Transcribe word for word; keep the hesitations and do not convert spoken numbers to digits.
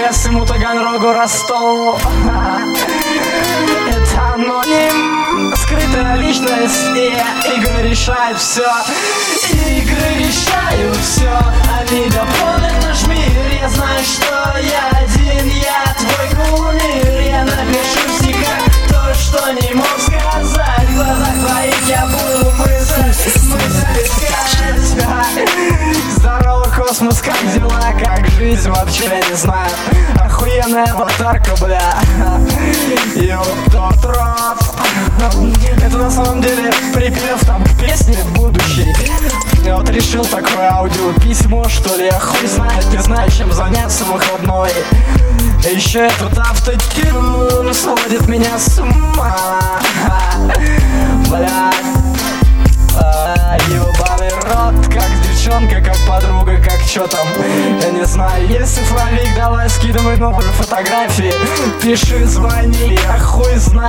Одессу, Таганрогу, Ростову. Это аноним, скрытая личность, и игры решают все. Игры решают все, они дополнят наш мир. Я знаю, что я один, я твой кумир. Я напишу в стихах то, что не мог сказать. В глазах твоих я буду мысль, мысль искать. Здорово, космос, как дела, как жизнь, вообще не знаю. Охуенная аватарка, бля. Ёб тот рот. Это на самом деле припев там к песне будущей. Я вот решил такое аудио письмо, что ли. Я хуй знает, не знаю, чем заняться в выходной. Еще этот автотюн сводит меня с ума. Бля, ебаный рот, как девчонка, как подруга, как чё там. Я не знаю, есть цифровик, давай скидывай новые фотографии. Пиши, звони, я хуй знаю.